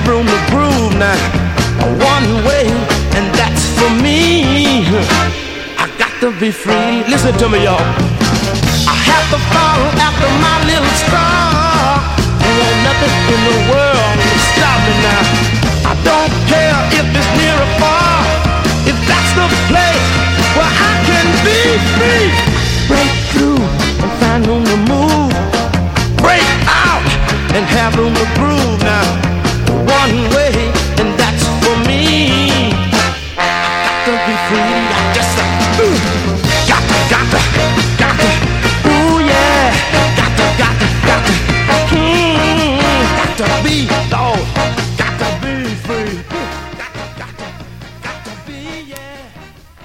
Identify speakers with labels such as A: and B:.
A: have room to groove now. One way, and that's for me. I got to be free. Listen to me, y'all. I have to follow after my